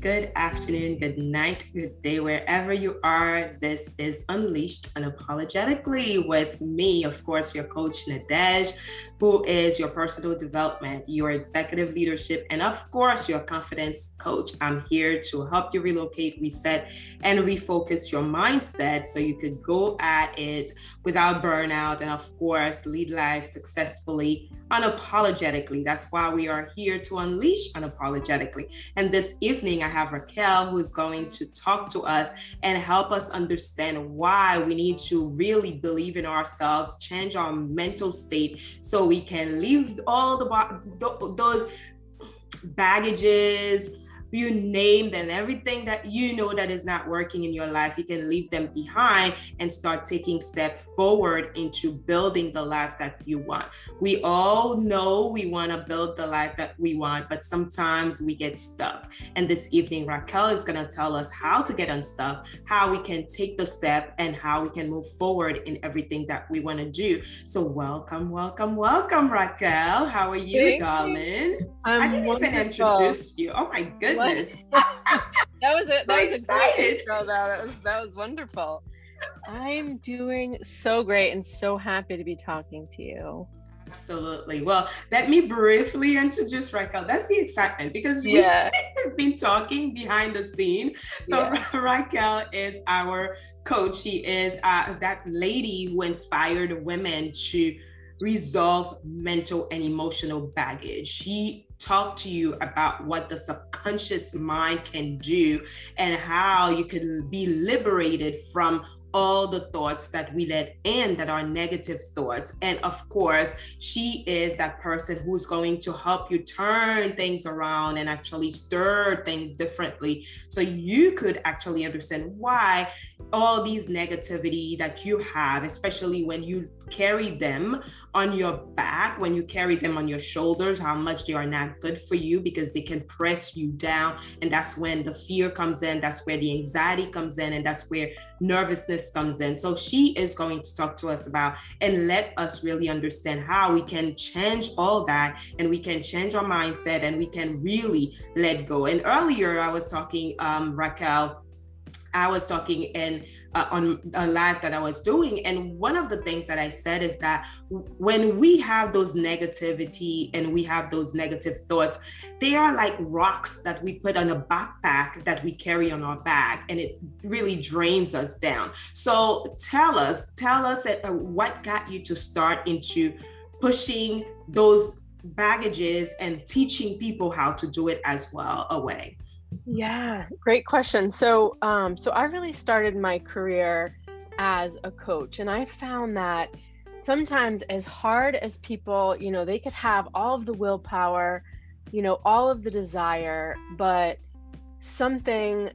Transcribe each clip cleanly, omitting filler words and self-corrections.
good afternoon, good night, good day, wherever you are. This is Unleashed Unapologetically with me, of course, your coach, Nadej, who is your personal development, your executive leadership, and of course, your confidence coach. I'm here to help you relocate, reset, and refocus your mindset so you could go at it without burnout and, of course, lead life successfully, unapologetically. That's why we are here to unleash unapologetically. And this evening, I have Raquel, who is going to talk to us and help us understand why we need to really believe in ourselves, change our mental state so we can leave all those baggages, you name them, everything that you know that is not working in your life, you can leave them behind and start taking steps forward into building the life that you want. We all know we want to build the life that we want, but sometimes we get stuck. And this evening, Raquel is going to tell us how to get unstuck, how we can take the step, and how we can move forward in everything that we want to do. So welcome, Raquel. How are you, Thank darling? You. I didn't wonderful. even introduce you. Oh my goodness. that was a great intro, though. That was wonderful. I'm doing so great and so happy to be talking to you. Absolutely. Well, let me briefly introduce Raquel. That's the excitement because we have been talking behind the scene. So Raquel is our coach. She is that lady who inspired women to resolve mental and emotional baggage. She talked to you about what the subconscious mind can do and how you can be liberated from all the thoughts that we let in that are negative thoughts. And of course, she is that person who's going to help you turn things around and actually stir things differently so you could actually understand why all these negativity that you have, especially when you carry them on your back, when you carry them on your shoulders, how much they are not good for you because they can press you down. And that's when the fear comes in, that's where the anxiety comes in, and that's where nervousness comes in. So she is going to talk to us about and let us really understand how we can change all that and we can change our mindset and we can really let go. And earlier I was talking, Raquel, I was talking in on a live that I was doing. And one of the things that I said is that when we have those negativity and we have those negative thoughts, they are like rocks that we put on a backpack that we carry on our back, and it really drains us down. So tell us what got you to start into pushing those baggages and teaching people how to do it as well away. Yeah, great question. So I really started my career as a coach, and I found that sometimes as hard as people, they could have all of the willpower, all of the desire, but something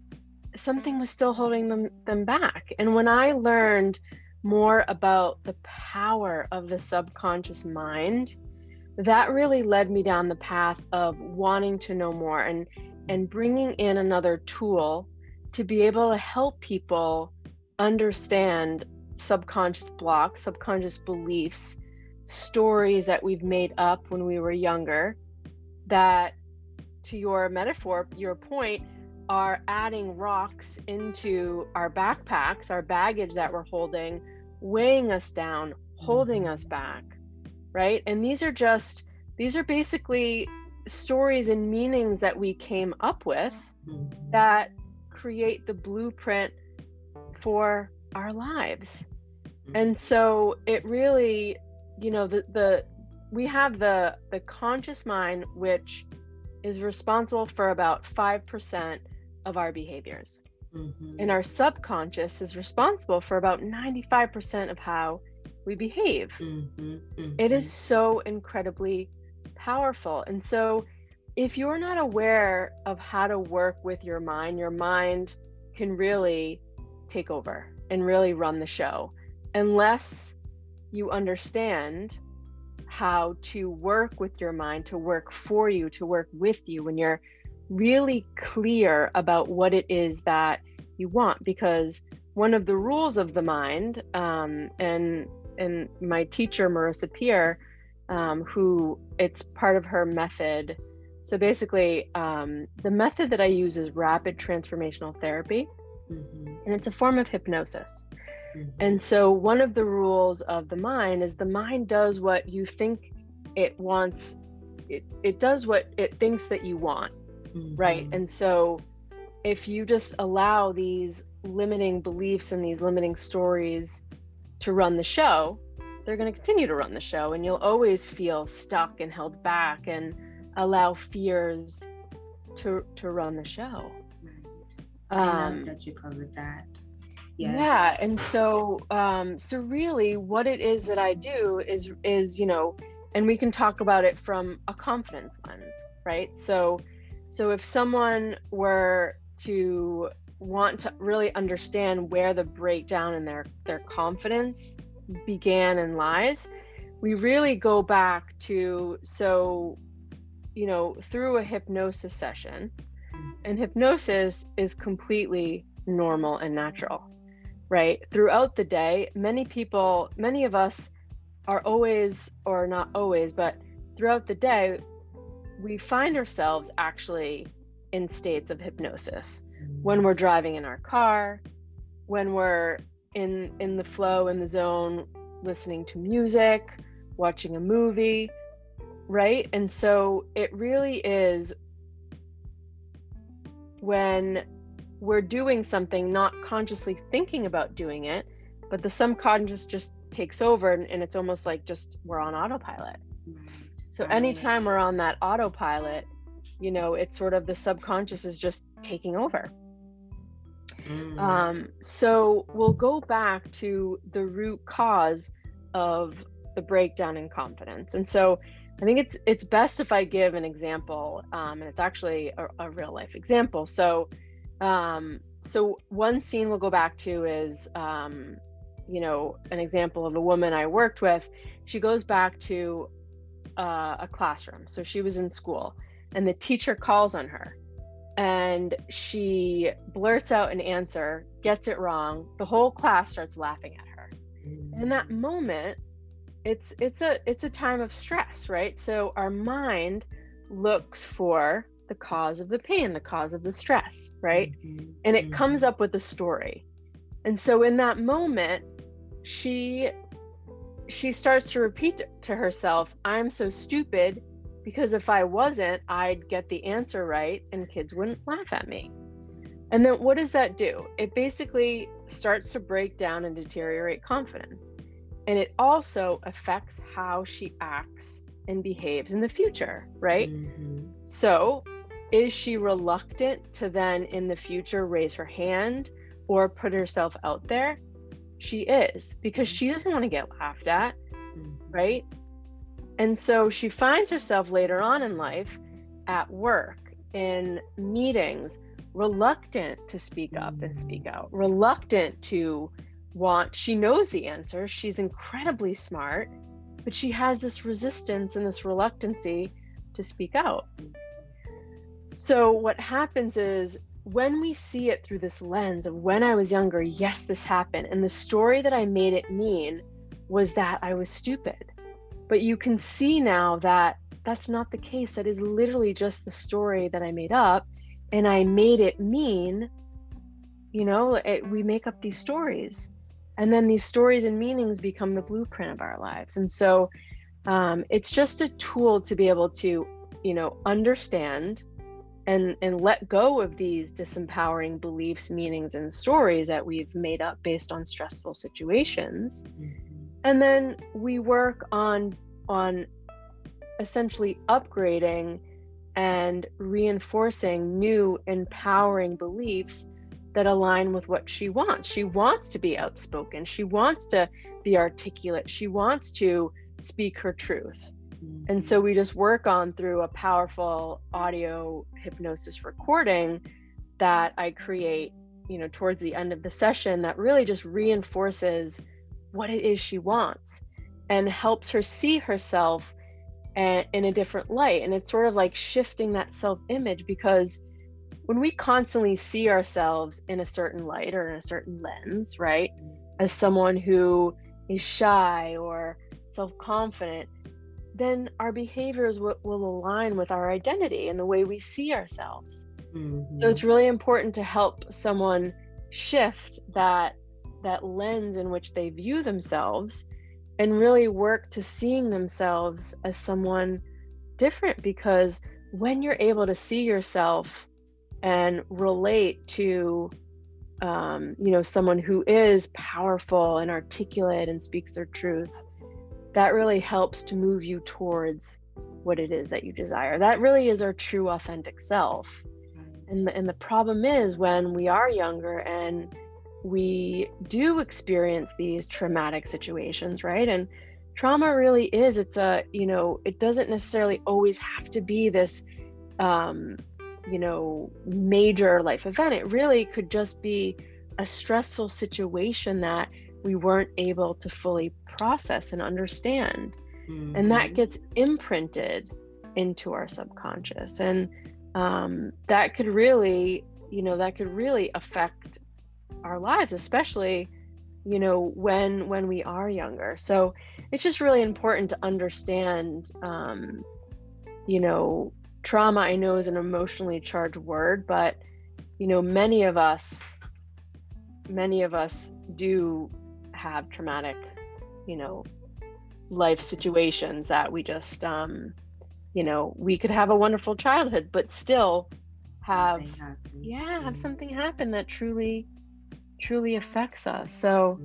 was still holding them back. And when I learned more about the power of the subconscious mind, that really led me down the path of wanting to know more and bringing in another tool to be able to help people understand subconscious blocks, subconscious beliefs, stories that we've made up when we were younger that, to your metaphor, your point, are adding rocks into our backpacks, our baggage that we're holding, weighing us down, holding us back, right? And these are basically stories and meanings that we came up with that create the blueprint for our lives. And so it really, we have the conscious mind, which is responsible for about 5% of our behaviors. And our subconscious is responsible for about 95% of how we behave. It is so incredibly powerful. And so if you're not aware of how to work with your mind can really take over and really run the show unless you understand how to work with your mind, to work for you, to work with you, when you're really clear about what it is that you want. Because one of the rules of the mind, and my teacher Marissa Peer, who it's part of her method So basically, the method that I use is rapid transformational therapy, and it's a form of hypnosis. And so one of the rules of the mind is the mind does what you think it wants. It does what it thinks that you want, right? And so if you just allow these limiting beliefs and these limiting stories to run the show, they're going to continue to run the show, and you'll always feel stuck and held back and allow fears to run the show. I love that you covered that. Yes. Yeah, and so really what it is that I do is and we can talk about it from a confidence lens, right? So if someone were to want to really understand where the breakdown in their confidence began and lies, we really go back to through a hypnosis session, and hypnosis is completely normal and natural, right? Throughout the day, many of us are always, or not always, but throughout the day, we find ourselves actually in states of hypnosis. When we're driving in our car, when we're in the flow, in the zone, listening to music, watching a movie, right? And so it really is when we're doing something, not consciously thinking about doing it, but the subconscious just takes over, and it's almost like just we're on autopilot. So anytime we're on that autopilot, it's sort of the subconscious is just taking over. So we'll go back to the root cause of the breakdown in confidence. And so I think it's best if I give an example, and it's actually a real life example. So one scene we'll go back to is, an example of a woman I worked with. She goes back to a classroom. So she was in school, and the teacher calls on her, and she blurts out an answer, gets it wrong. The whole class starts laughing at her. And in that moment, it's a time of stress, right? So our mind looks for the cause of the pain, the cause of the stress, right? And it comes up with a story. And so in that moment, she starts to repeat to herself, I'm so stupid, because if I wasn't, I'd get the answer right and kids wouldn't laugh at me. And then what does that do? It basically starts to break down and deteriorate confidence. And it also affects how she acts and behaves in the future, right? So is she reluctant to then in the future raise her hand or put herself out there? She is, because she doesn't want to get laughed at, right? And so she finds herself later on in life, at work, in meetings, reluctant to speak up and speak out, reluctant to she knows the answer, she's incredibly smart, but she has this resistance and this reluctancy to speak out. So what happens is, when we see it through this lens of when I was younger, yes, this happened, and the story that I made it mean was that I was stupid. But you can see now that that's not the case. That is literally just the story that I made up, and I made it mean, we make up these stories, and then these stories and meanings become the blueprint of our lives. And so it's just a tool to be able to, understand and let go of these disempowering beliefs, meanings, and stories that we've made up based on stressful situations. And then we work on essentially upgrading and reinforcing new empowering beliefs that align with what she wants. She wants to be outspoken. She wants to be articulate. She wants to speak her truth. And so we just work on through a powerful audio hypnosis recording that I create, towards the end of the session, that really just reinforces what it is she wants and helps her see herself in a different light. And it's sort of like shifting that self-image, because when we constantly see ourselves in a certain light or in a certain lens, right, as someone who is shy or self-confident, then our behaviors will align with our identity and the way we see ourselves. So it's really important to help someone shift that lens in which they view themselves and really work to seeing themselves as someone different, because when you're able to see yourself and relate to someone who is powerful and articulate and speaks their truth, that really helps to move you towards what it is that you desire. That really is our true authentic self. And the problem is when we are younger and we do experience these traumatic situations, right? And trauma really is, it doesn't necessarily always have to be this, major life event. It really could just be a stressful situation that we weren't able to fully process and understand. And that gets imprinted into our subconscious. And that could really affect our lives, especially, when we are younger. So it's just really important to understand, trauma, I know, is an emotionally charged word, but, many of us do have traumatic, life situations that we just, we could have a wonderful childhood, but still have something happen that truly affects us. So,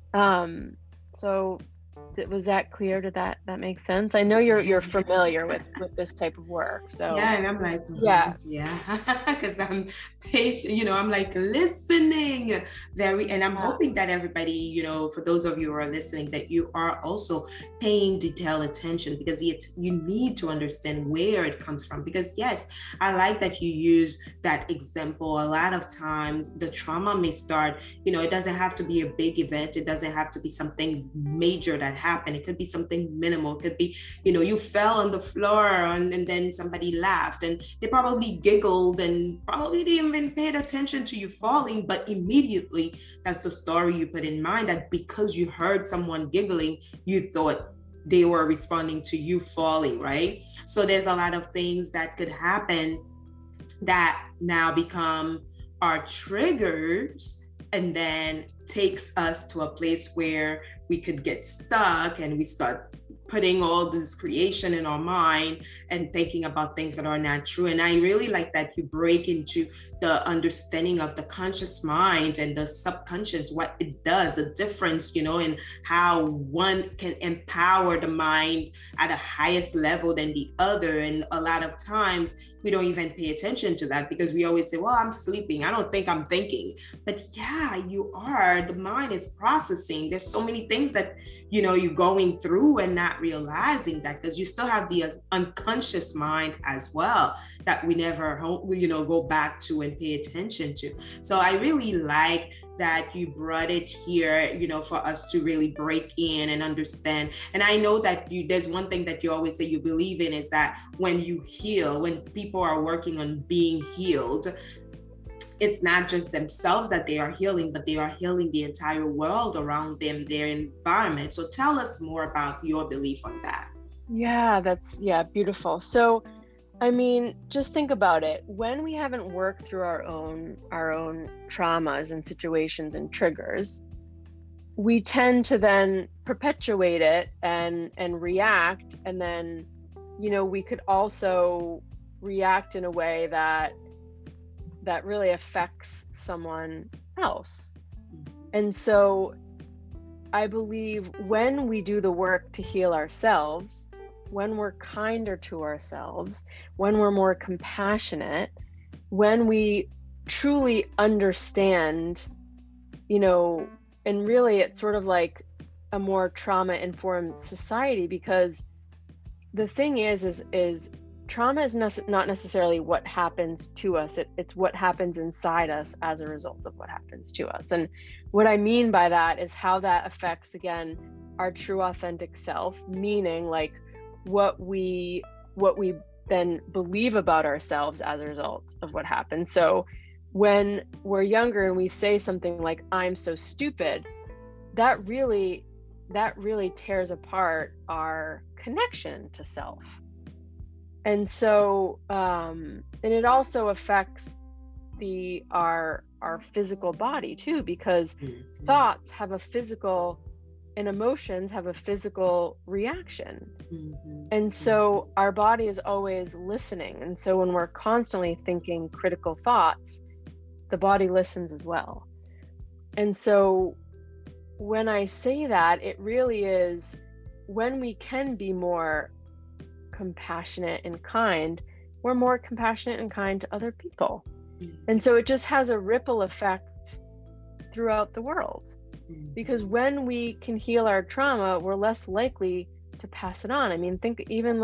was that clear? Did that make sense? I know you're familiar with this type of work. So yeah, and I'm like, because I'm patient, I'm like listening and I'm hoping that everybody, for those of you who are listening, that you are also paying detailed attention, because you need to understand where it comes from. Because yes, I like that you use that example. A lot of times the trauma may start, it doesn't have to be a big event. It doesn't have to be something major that happened. It could be something minimal. It could be, you fell on the floor and then somebody laughed and they probably giggled and probably didn't even pay attention to you falling, but immediately that's the story you put in mind, that because you heard someone giggling, you thought they were responding to you falling, right? So there's a lot of things that could happen that now become our triggers, and then takes us to a place where we could get stuck and we start putting all this creation in our mind and thinking about things that are not true. And I really like that you break into the understanding of the conscious mind and the subconscious, what it does, the difference, in how one can empower the mind at a highest level than the other. And a lot of times we don't even pay attention to that, because we always say, well, I'm sleeping, I don't think I'm thinking. But yeah, you are. The mind is processing. There's so many things that you're going through and not realizing that, because you still have the unconscious mind as well that we never go back to and pay attention to. So I really like that you brought it here, for us to really break in and understand. And I know that there's one thing that you always say you believe in, is that when you heal, when people are working on being healed, it's not just themselves that they are healing, but they are healing the entire world around them, their environment. So tell us more about your belief on that. Yeah, that's beautiful. So, I mean, just think about it. When we haven't worked through our own traumas and situations and triggers, we tend to then perpetuate it and react. And then, we could also react in a way that really affects someone else. And so I believe when we do the work to heal ourselves, when we're kinder to ourselves, when we're more compassionate, when we truly understand, and really it's sort of like a more trauma-informed society, because the thing is trauma is not necessarily what happens to us. It's what happens inside us as a result of what happens to us. And what I mean by that is how that affects, again, our true authentic self, meaning like what we then believe about ourselves as a result of what happened. So when we're younger and we say something like, I'm so stupid, that really that really tears apart our connection to self. And so, and it also affects our physical body too, because thoughts have a physical and emotions have a physical reaction. And so our body is always listening. And so when we're constantly thinking critical thoughts, the body listens as well. And so when I say that, it really is when we can be more compassionate and kind, we're more compassionate and kind to other people. And so it just has a ripple effect throughout the world. Because when we can heal our trauma, we're less likely to pass it on. I mean, think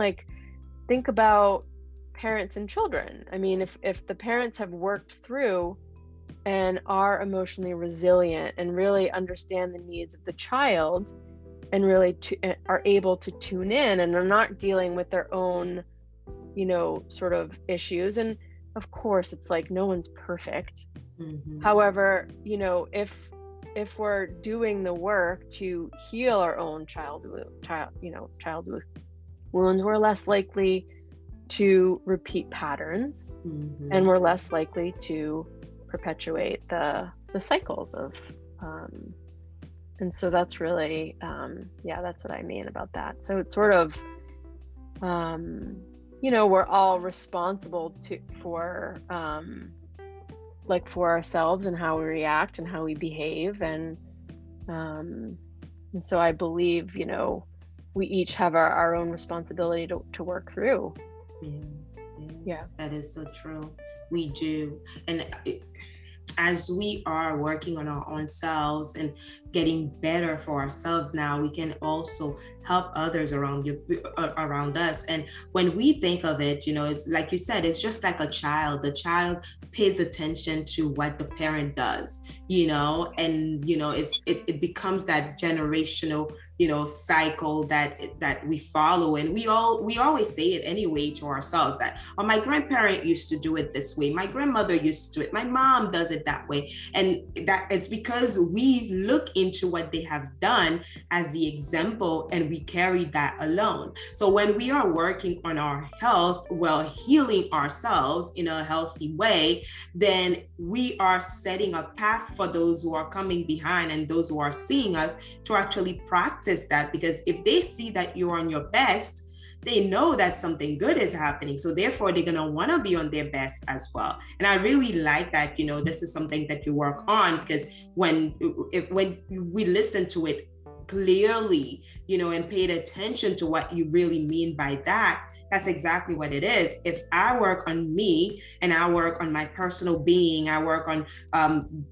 about parents and children. I mean, if the parents have worked through and are emotionally resilient and really understand the needs of the child and really are able to tune in and are not dealing with their own, sort of issues. And of course, it's like no one's perfect. However, if we're doing the work to heal our own childhood wounds, we're less likely to repeat patterns, and we're less likely to perpetuate the cycles of and so that's really that's what I mean about that. So it's sort of we're all responsible for ourselves and how we react and how we behave, and so I believe we each have our own responsibility to work through. Yeah, that is so true. We do. And as we are working on our own selves and getting better for ourselves now, we can also help others around us. And when we think of it, it's like you said, it's just like a child. The child pays attention to what the parent does, and it becomes that generational cycle that we follow. And we always say it anyway to ourselves that, oh, my grandparent used to do it this way, my grandmother used to do it, my mom does it that way. And that it's because we look into what they have done as the example, and we carry that alone. So when we are working on our health, healing ourselves in a healthy way, then we are setting a path for those who are coming behind and those who are seeing us to actually practice that. Because if they see that you're on your best, they know that something good is happening. So therefore, they're going to want to be on their best as well. And I really like that, this is something that you work on, because when we listen to it clearly, and paid attention to what you really mean by that, that's exactly what it is. If I work on me and I work on my personal being, I work on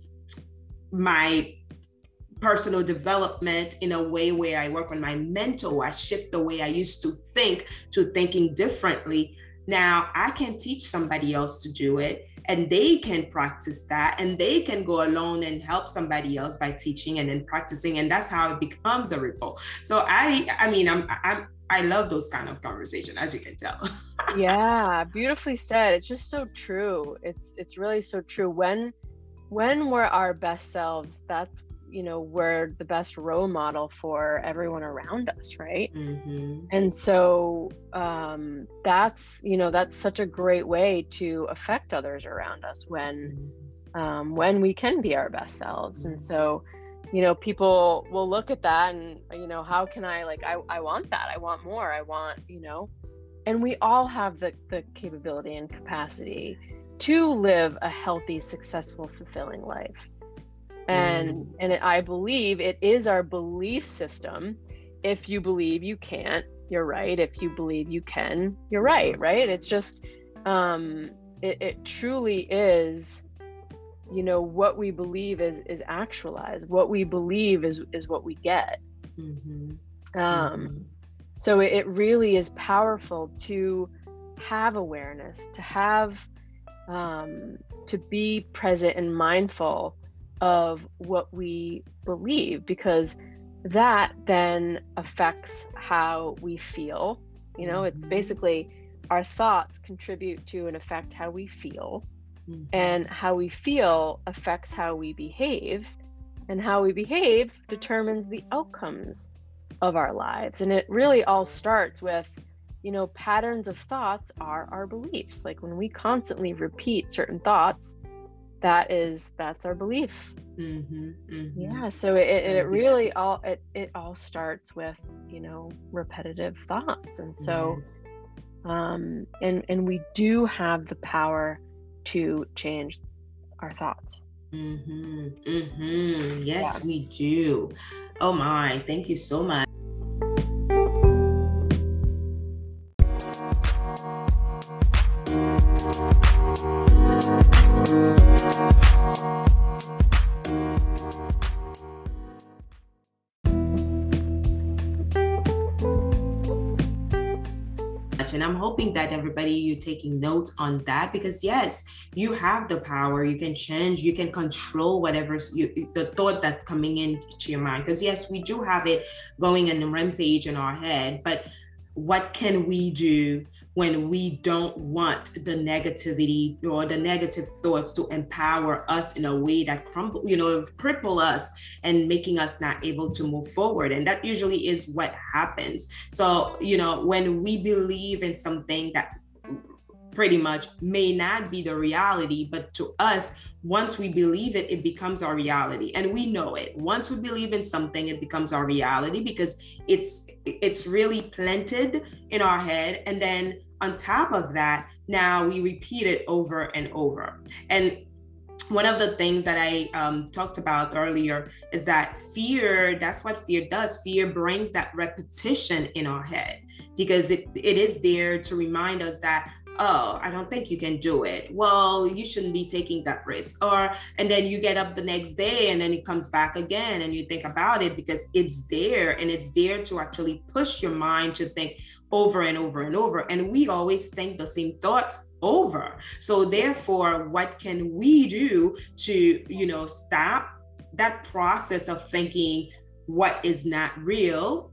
my personal development in a way where I work on my mental, I shift the way I used to think to thinking differently. Now I can teach somebody else to do it, and they can practice that, and they can go alone and help somebody else by teaching and then practicing. And that's how it becomes a ripple. So I love those kind of conversations, as you can tell. Yeah, beautifully said. It's just so true. It's really so true. When we're our best selves, that's we're the best role model for everyone around us, right? And so that's such a great way to affect others around us when we can be our best selves. And so people will look at that and how can I want that, I want more, I want and we all have the capability and capacity to live a healthy, successful, fulfilling life. And I believe it is our belief system. If you believe you can't, you're right. If you believe you can, you're right, right? It's just, it truly is, what we believe is actualized. What we believe is what we get. So it really is powerful to have awareness, to have, to be present and mindful of what we believe, because that then affects how we feel. It's basically our thoughts contribute to and affect how we feel, and how we feel affects how we behave, and how we behave determines the outcomes of our lives. And it really all starts with, patterns of thoughts are our beliefs. Like when we constantly repeat certain thoughts, that's our belief. Yeah, so it really all starts with, repetitive thoughts. And so and we do have the power to change our thoughts. Yes, we do. Oh my, thank you so much. And I'm hoping that everybody, you're taking notes on that, because yes, you have the power. You can change, you can control whatever the thought that's coming into your mind. Because yes, we do have it going in a rampage in our head, but what can we do when we don't want the negativity or the negative thoughts to empower us in a way that cripple us and making us not able to move forward? And that usually is what happens. So, when we believe in something that pretty much may not be the reality, but to us, once we believe it, it becomes our reality. And we know it. Once we believe in something, it becomes our reality because it's really planted in our head. And then on top of that, now we repeat it over and over. And one of the things that I talked about earlier is that fear, that's what fear does. Fear brings that repetition in our head because it is there to remind us that, oh, I don't think you can do it. Well, you shouldn't be taking that risk. And then you get up the next day and then it comes back again and you think about it because it's there, and it's there to actually push your mind to think over and over and over. And we always think the same thoughts over. So therefore, what can we do to, stop that process of thinking what is not real,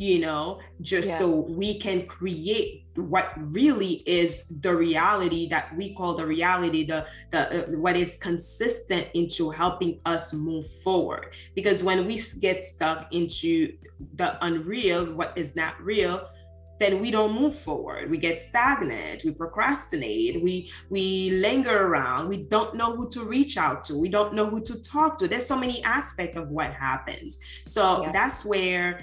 so we can create what really is the reality that we call the reality, the what is consistent into helping us move forward. Because when we get stuck into the unreal, what is not real, then we don't move forward. We get stagnant, we procrastinate, we linger around, we don't know who to reach out to, we don't know who to talk to. There's so many aspects of what happens. So that's where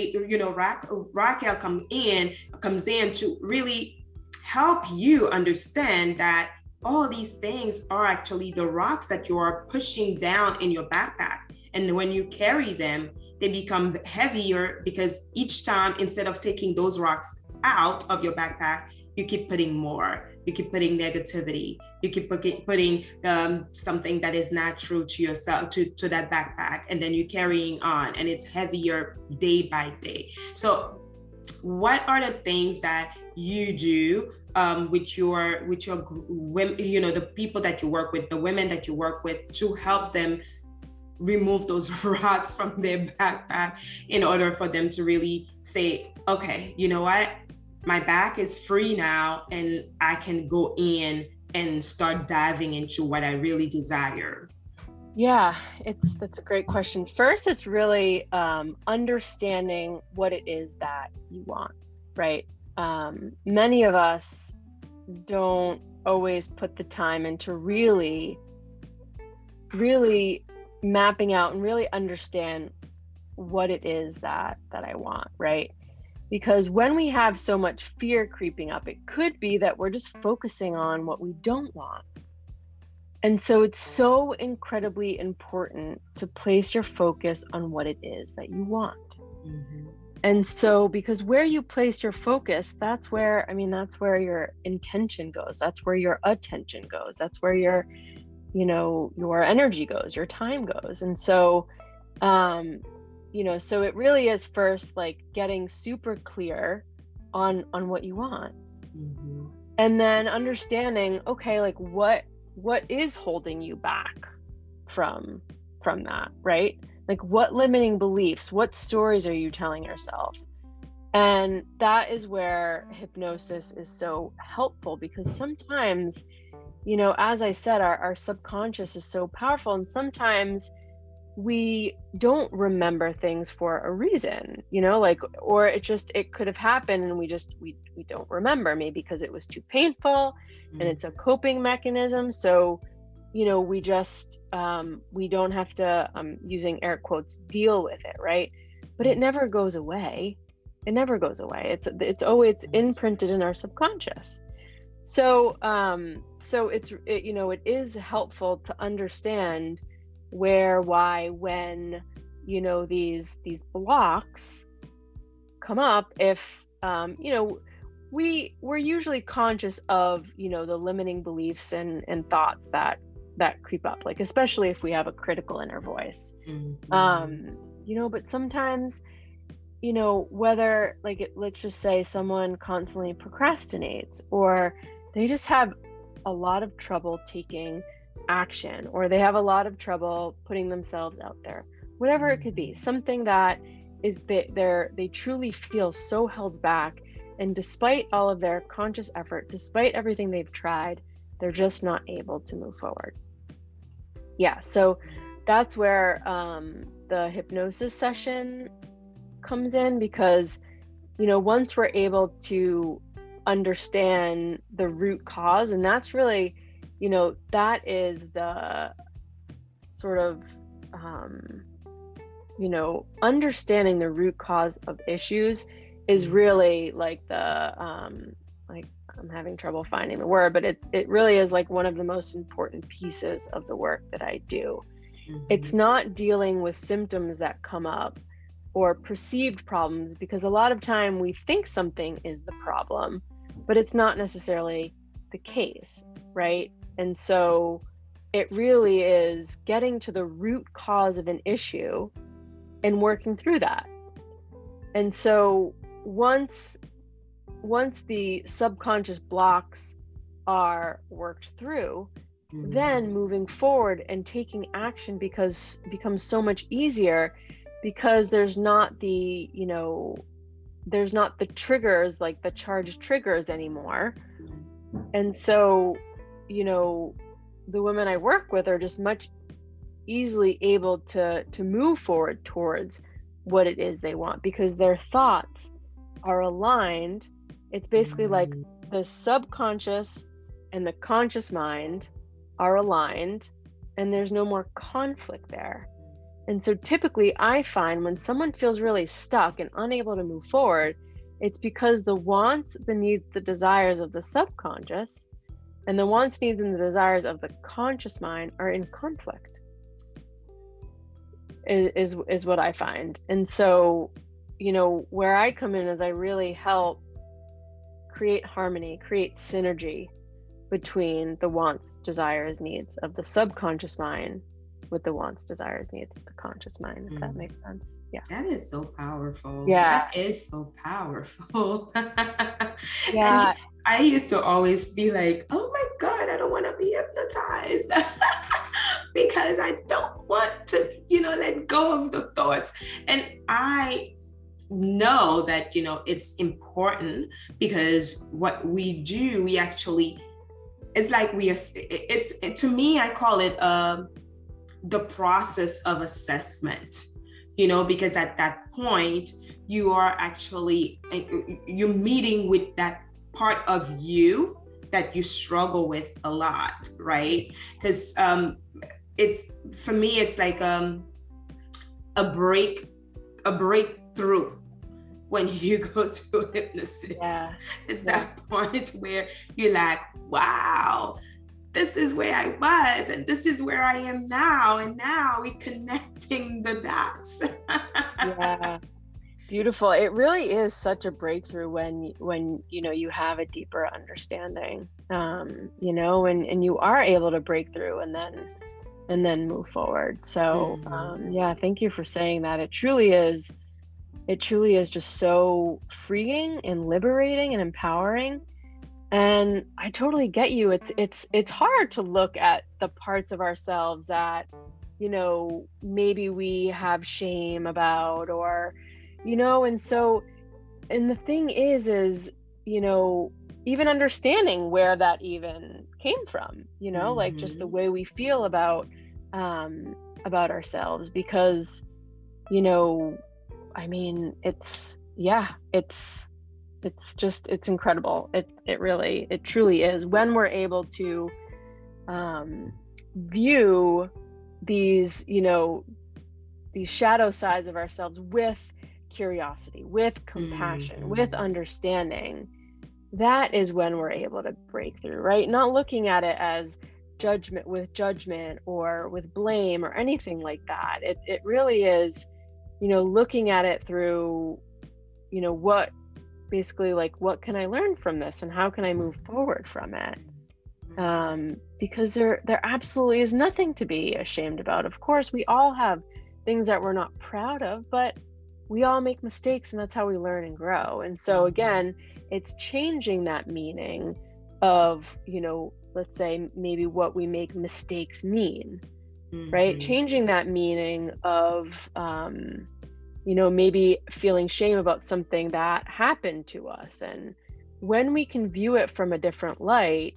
Raquel comes in to really help you understand that all these things are actually the rocks that you are pushing down in your backpack. And when you carry them, they become heavier because each time, instead of taking those rocks out of your backpack, you keep putting more. You keep putting negativity. You keep putting something that is not true to yourself, to that backpack. And then you're carrying on, and it's heavier day by day. So what are the things that you do with your women, the people that you work with, the women that you work with, to help them remove those rocks from their backpack in order for them to really say, okay, you know what? My back is free now and I can go in and start diving into what I really desire? Yeah, that's a great question. First, it's really understanding what it is that you want, right? Many of us don't always put the time into really mapping out and really understand what it is that I want, right? Because when we have so much fear creeping up, it could be that we're just focusing on what we don't want. And so it's so incredibly important to place your focus on what it is that you want. And so, because where you place your focus, that's where your intention goes. That's where your attention goes. That's where your energy goes, your time goes. And so, so it really is first like getting super clear on what you want. And then understanding, okay, like what is holding you back from that, right? Like what limiting beliefs, what stories are you telling yourself? And that is where hypnosis is so helpful, because sometimes, as I said, our subconscious is so powerful, and sometimes we don't remember things for a reason, like, or it could have happened and we don't remember, maybe because it was too painful and it's a coping mechanism. So, we just, we don't have to, using air quotes, deal with it, right? But it never goes away. It never goes away. It's always imprinted in our subconscious. So, it is helpful to understand where, why, when, these blocks come up. If, we're usually conscious of, the limiting beliefs and thoughts that creep up, like, especially if we have a critical inner voice. But sometimes, whether, like, let's just say someone constantly procrastinates, or they just have a lot of trouble taking action, or they have a lot of trouble putting themselves out there, whatever it could be, something that is they truly feel so held back, and despite all of their conscious effort, despite everything they've tried, they're just not able to move forward. So that's where the hypnosis session comes in, because once we're able to understand the root cause, and that's really, that is the sort of understanding the root cause of issues is really like the like, I'm having trouble finding the word, but it really is like one of the most important pieces of the work that I do. It's not dealing with symptoms that come up or perceived problems, because a lot of time we think something is the problem, but it's not necessarily the case, right? And so it really is getting to the root cause of an issue and working through that. And so once the subconscious blocks are worked through, then moving forward and taking action becomes so much easier, because there's not the triggers, like the charged triggers anymore. And so, the women I work with are just much easily able to move forward towards what it is they want, because their thoughts are aligned. It's basically like the subconscious and the conscious mind are aligned, and there's no more conflict there. And so typically I find when someone feels really stuck and unable to move forward, it's because the wants, the needs, the desires of the subconscious and the wants, needs, and the desires of the conscious mind are in conflict, is what I find. And so, where I come in is I really help create harmony, create synergy between the wants, desires, needs of the subconscious mind with the wants, desires, needs of the conscious mind, if that makes sense. Yeah. That is so powerful. Yeah. That is so powerful. Yeah. And I used to always be like, oh my God, I don't want to be hypnotized because I don't want to, let go of the thoughts. And I know that, it's important, because what we do, we actually, it's like to me, I call it the process of assessment, because at that point you are actually, you're meeting with that part of you that you struggle with a lot, right? Because it's, for me, it's like a breakthrough when you go to hypnosis. Yeah. It's that point where you're like, wow, this is where I was and this is where I am now, and now we're connecting the dots. Yeah, beautiful. It really is such a breakthrough when you have a deeper understanding, and you are able to break through and then move forward. So yeah, thank you for saying that. It truly is just so freeing and liberating and empowering. And I totally get you. It's hard to look at the parts of ourselves that, maybe we have shame about, or, and the thing is, even understanding where that even came from, like just the way we feel about, about ourselves, because, you know, I mean, it's incredible. It truly is, when we're able to view these, you know, these shadow sides of ourselves with curiosity, with compassion, with understanding. That is when we're able to break through, right? Not looking at it as judgment or with blame or anything like that. It really is, you know, looking at it through, you know, what can I learn from this, and how can I move forward from it? Because there absolutely is nothing to be ashamed about. Of course, we all have things that we're not proud of, but we all make mistakes, and that's how we learn and grow. And so again, it's changing that meaning of, you know, let's say maybe what we make mistakes mean, right? Changing that meaning of, you know, maybe feeling shame about something that happened to us. And when we can view it from a different light,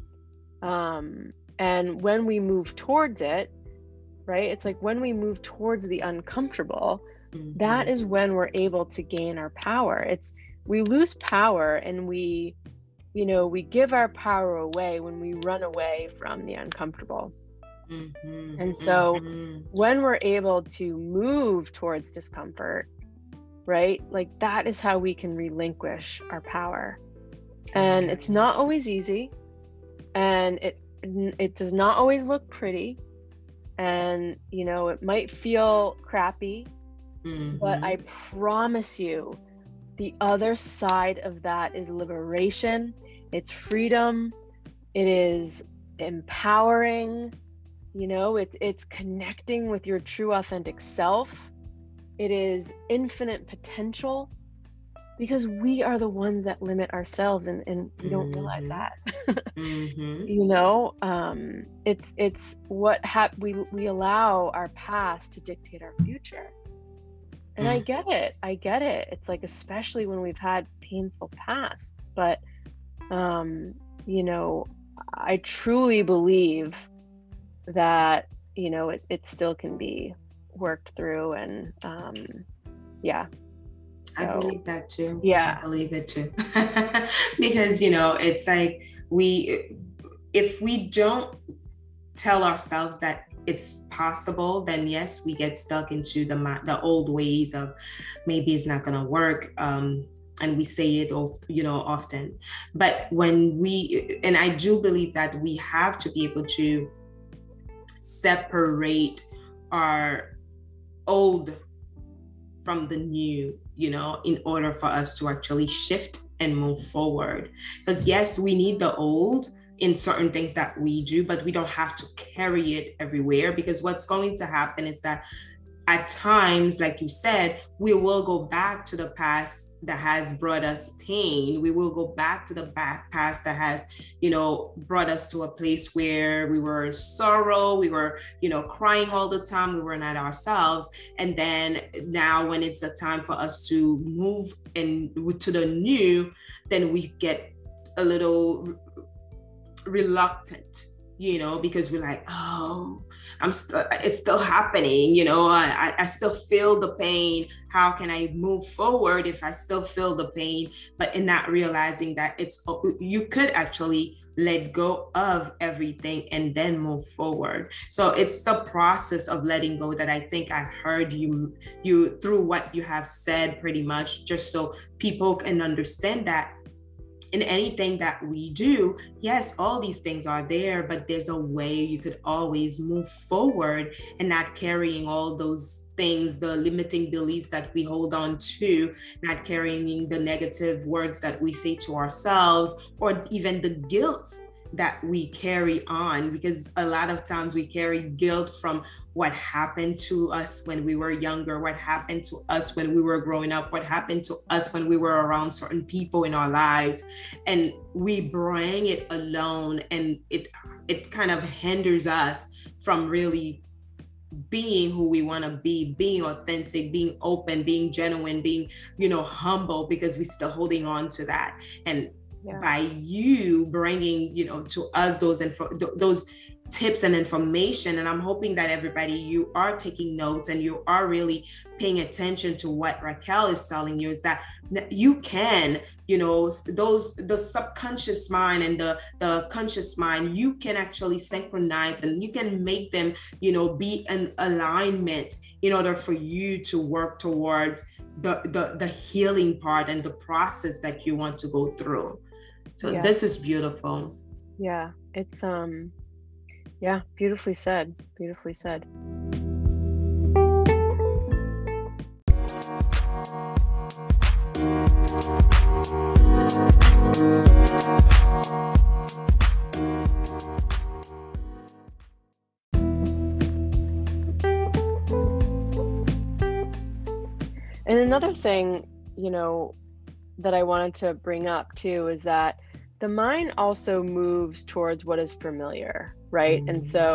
and when we move towards it, right? It's like when we move towards the uncomfortable, that is when we're able to gain our power. We lose power, and we give our power away when we run away from the uncomfortable. And so when we're able to move towards discomfort, right? Like, that is how we can relinquish our power. And it's not always easy, and it does not always look pretty, and, you know, it might feel crappy, but I promise you, the other side of that is liberation. It's freedom. It is empowering. You know, it's connecting with your true authentic self. It is infinite potential, because we are the ones that limit ourselves, and we don't realize that. You know, it's what we allow our past to dictate our future. And I get it. It's like, especially when we've had painful pasts, but you know, I truly believe that, you know, it still can be worked through. And yeah. So, I believe that too. Yeah. I believe it too. Because, you know, it's like, if we don't tell ourselves that it's possible, then yes, we get stuck into the old ways of maybe it's not going to work. And we say it, you know, often. But and I do believe that we have to be able to separate our old from the new, you know, in order for us to actually shift and move forward. Because yes, we need the old in certain things that we do, but we don't have to carry it everywhere, because what's going to happen is that at times, like you said, we will go back to the past that has brought us pain. We will go back to the past that has, you know, brought us to a place where we were in sorrow, we were, you know, crying all the time, we were not ourselves. And then now when it's a time for us to move to the new, then we get a little reluctant, you know, because we're like, oh, it's still happening, you know, I still feel the pain. How can I move forward if I still feel the pain? But in not realizing that you could actually let go of everything and then move forward. So it's the process of letting go that I think I heard you through what you have said, pretty much, just so people can understand that in anything that we do, yes, all these things are there, but there's a way you could always move forward and not carrying all those things, the limiting beliefs that we hold on to, not carrying the negative words that we say to ourselves, or even the guilt that we carry on, because a lot of times we carry guilt from what happened to us when we were younger, what happened to us when we were growing up, what happened to us when we were around certain people in our lives, and we bring it alone, and it kind of hinders us from really being who we want to be, being authentic, being open, being genuine, being, you know, humble, because we're still holding on to that. And by you bringing, you know, to us those tips and information. And I'm hoping that everybody, you are taking notes and you are really paying attention to what Raquel is telling you, is that you can, the subconscious mind and the conscious mind, you can actually synchronize and you can make them, be in alignment in order for you to work towards the healing part and the process that you want to go through. So this is beautiful. Yeah, it's beautifully said. Beautifully said. And another thing, that I wanted to bring up too, is that the mind also moves towards what is familiar, right?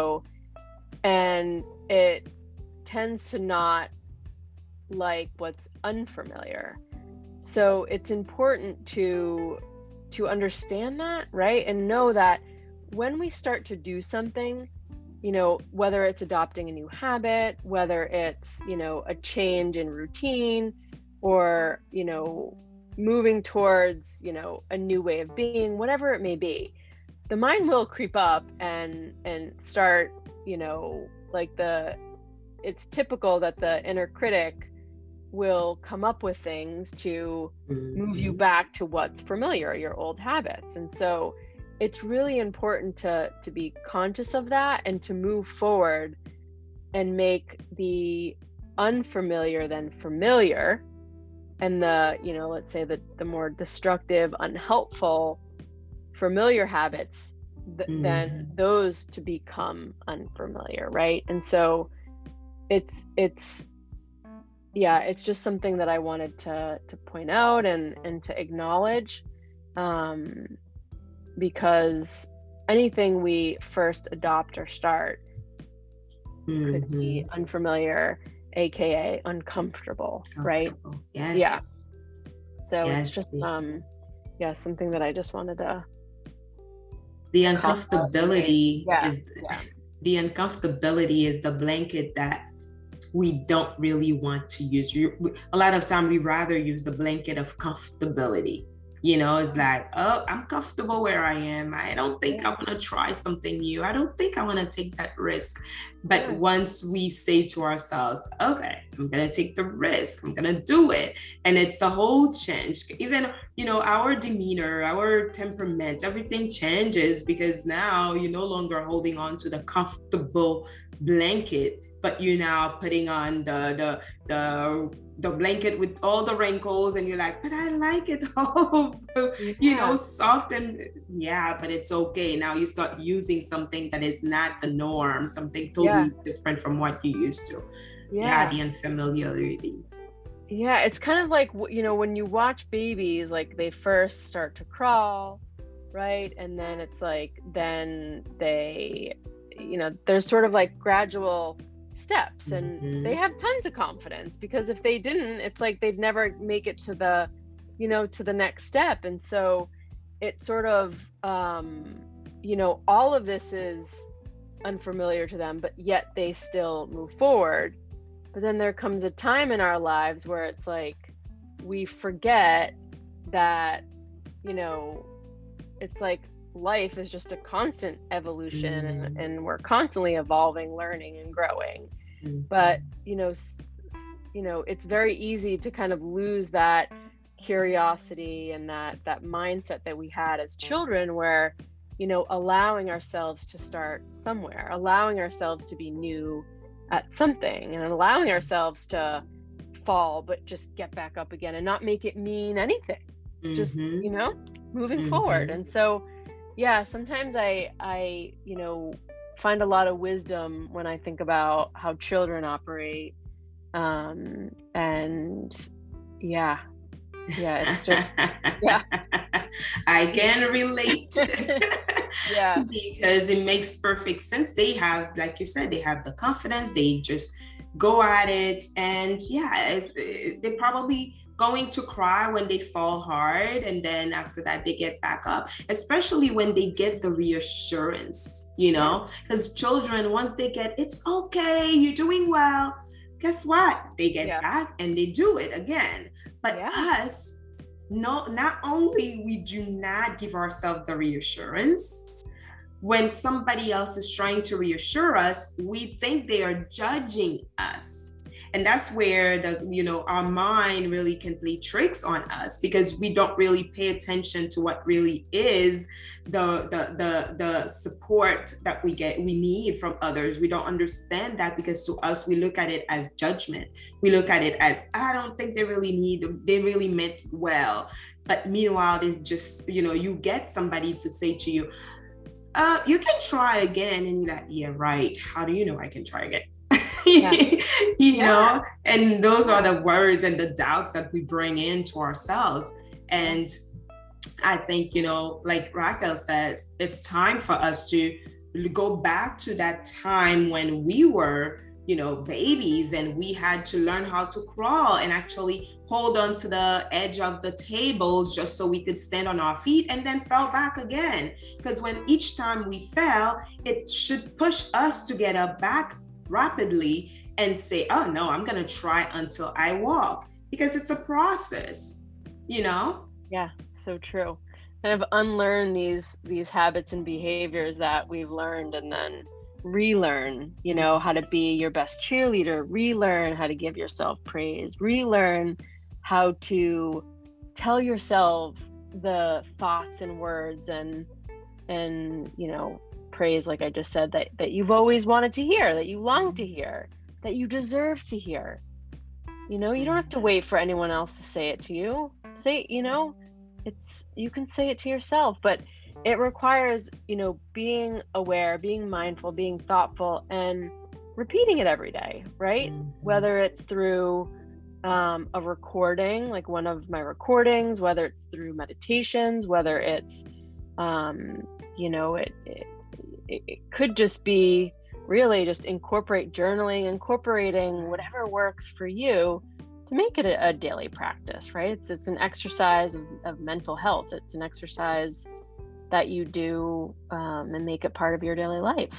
And it tends to not like what's unfamiliar. So it's important to understand that, right? And know that when we start to do something, whether it's adopting a new habit, whether it's, a change in routine, or, moving towards, a new way of being, whatever it may be, the mind will creep up and start, it's typical that the inner critic will come up with things to move you back to what's familiar, your old habits. And so it's really important to be conscious of that and to move forward and make the unfamiliar then familiar, and the, let's say the more destructive, unhelpful, familiar habits, then those to become unfamiliar, right? And so it's just something that I wanted to point out and to acknowledge, because anything we first adopt or start could be unfamiliar, aka uncomfortable, right? Yes. Yeah. So it's just something that I just wanted to. The uncomfortability the uncomfortability is the blanket that we don't really want to use. A lot of time we rather use the blanket of comfortability. It's like, oh, I'm comfortable where I am. I don't think I want to try something new. I don't think I want to take that risk. But once we say to ourselves, okay, I'm going to take the risk, I'm going to do it. And it's a whole change. Even, our demeanor, our temperament, everything changes, because now you're no longer holding on to the comfortable blanket, but you're now putting on the blanket with all the wrinkles, and you're like, but I like it all, soft, and but it's okay. Now you start using something that is not the norm, something totally different from what you used to. The unfamiliarity. Yeah, it's kind of like, when you watch babies, like they first start to crawl, right? And then it's like, then they, there's sort of like gradual steps, and they have tons of confidence, because if they didn't, it's like they'd never make it to the to the next step. And so it sort of all of this is unfamiliar to them, but yet they still move forward. But then there comes a time in our lives where it's like we forget that it's like life is just a constant evolution, and we're constantly evolving, learning, and growing. But it's very easy to kind of lose that curiosity and that mindset that we had as children, where allowing ourselves to start somewhere, allowing ourselves to be new at something, and allowing ourselves to fall but just get back up again and not make it mean anything, just moving forward. And so sometimes I find a lot of wisdom when I think about how children operate, and it's just I can relate. Because it makes perfect sense. They have, like you said, they have the confidence, they just go at it, and they probably going to cry when they fall hard, and then after that they get back up, especially when they get the reassurance, because children, once they get, it's okay, you're doing well, guess what, they get back and they do it again. But us, no, not only we do not give ourselves the reassurance, when somebody else is trying to reassure us, we think they are judging us. And that's where our mind really can play tricks on us, because we don't really pay attention to what really is the support that we need from others. We don't understand that, because to us, we look at it as judgment. We look at it as, I don't think they really meant well. But meanwhile, it's just, you get somebody to say to you, you can try again. And you're like, yeah, right. How do you know I can try again? You know, and those are the words and the doubts that we bring into ourselves. And I think, like Raquel says, it's time for us to go back to that time when we were, babies, and we had to learn how to crawl and actually hold on to the edge of the tables just so we could stand on our feet, and then fell back again. Because when each time we fell, it should push us to get up back rapidly and say, oh no, I'm gonna try until I walk, because it's a process, Yeah, so true. Kind of unlearn these habits and behaviors that we've learned, and then relearn, how to be your best cheerleader, relearn how to give yourself praise, relearn how to tell yourself the thoughts and words and praise, like I just said, that you've always wanted to hear, that you long to hear, that you deserve to hear. You don't have to wait for anyone else to say it to you. You can say it to yourself, but it requires, being aware, being mindful, being thoughtful, and repeating it every day, right? Whether it's through a recording, like one of my recordings, whether it's through meditations, whether it's, it could just be really just incorporate journaling, incorporating whatever works for you to make it a daily practice, right? It's an exercise of mental health. It's an exercise that you do and make it part of your daily life.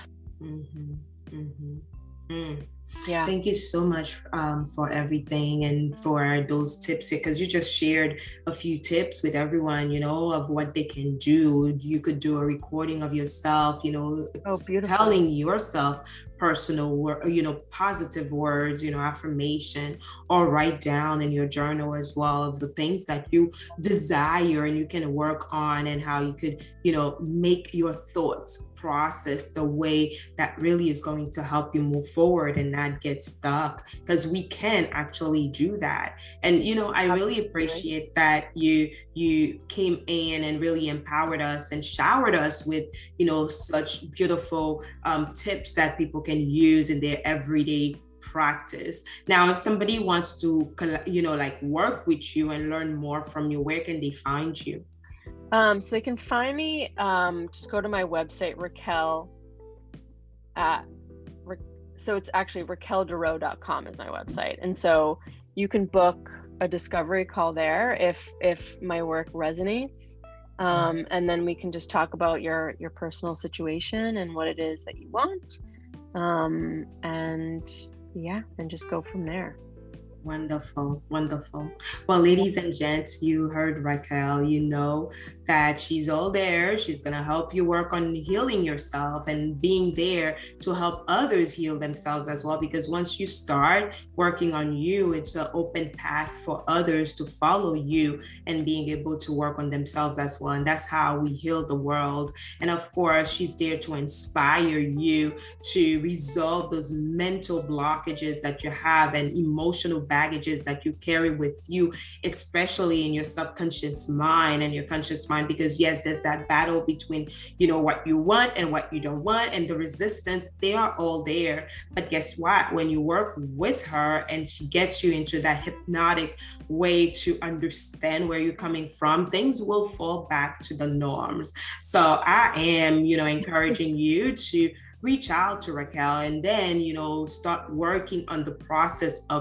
Yeah. Thank you so much for everything and for those tips, because you just shared a few tips with everyone, of what they can do. You could do a recording of yourself, telling yourself personal, positive words, affirmation, or write down in your journal as well of the things that you desire and you can work on, and how you could, make your thoughts process the way that really is going to help you move forward and not get stuck, because we can actually do that. And, I really appreciate that you came in and really empowered us and showered us with, such beautiful tips that people can use in their everyday practice. Now, if somebody wants to, work with you and learn more from you, where can they find you? So they can find me, just go to my website, so it's actually RaquelDureau.com is my website. And so you can book a discovery call there if my work resonates. And then we can just talk about your personal situation and what it is that you want. And just go from there. Wonderful. Well, ladies and gents, you heard Raquel. You know that she's all there. She's going to help you work on healing yourself and being there to help others heal themselves as well. Because once you start working on you, it's an open path for others to follow you and being able to work on themselves as well. And that's how we heal the world. And of course, she's there to inspire you to resolve those mental blockages that you have and emotional baggages that you carry with you, especially in your subconscious mind and your conscious mind, because yes, there's that battle between, what you want and what you don't want, and the resistance, they are all there. But guess what? When you work with her and she gets you into that hypnotic way to understand where you're coming from, things will fall back to the norms. So I am, encouraging you to reach out to Raquel and then, start working on the process of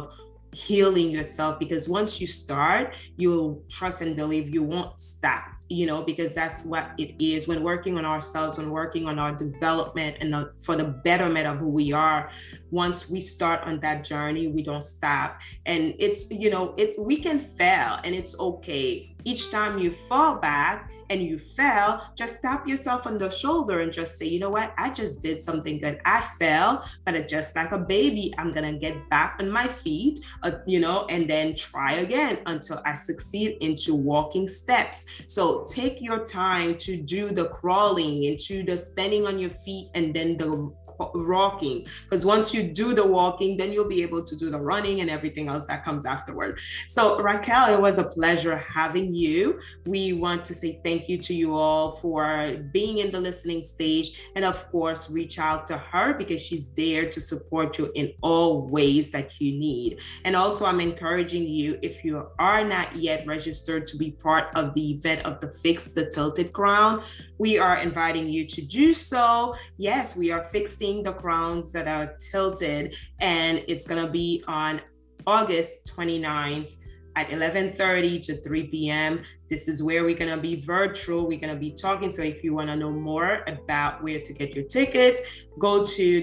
healing yourself, because once you start, you'll trust and believe you won't stop, because that's what it is when working on ourselves, when working on our development and for the betterment of who we are. Once we start on that journey, we don't stop. And we can fail, and it's okay. Each time you fall back and you fell, just tap yourself on the shoulder and just say, you know what, I just did something good. I fell, but just like a baby, I'm gonna get back on my feet, and then try again until I succeed into walking steps. So take your time to do the crawling, into the standing on your feet, and then the walking, because once you do the walking, then you'll be able to do the running and everything else that comes afterward. So Raquel, it was a pleasure having you. We want to say thank you to you all for being in the listening stage, and of course reach out to her because she's there to support you in all ways that you need. And also, I'm encouraging you, if you are not yet registered to be part of the event of the Fix the Tilted Crown, we are inviting you to do so. Yes, we are fixing the crowns that are tilted, and it's going to be on August 29th at 11:30 to 3 p.m. This is where we're going to be virtual. We're going to be talking. So if you want to know more about where to get your tickets, go to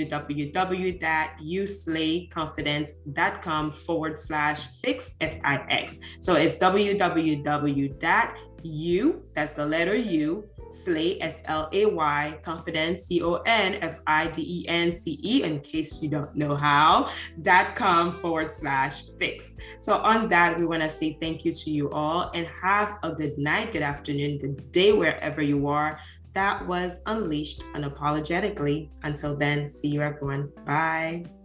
www.uslayconfidence.com/fix, FIX. So it's www.u, that's the letter U, Slay, SLAY, confidence, CONFIDENCE, in case you don't know how, .com/fix. So on that, we want to say thank you to you all, and have a good night, good afternoon, good day, wherever you are. That was Unleashed Unapologetically. Until then, see you everyone. Bye.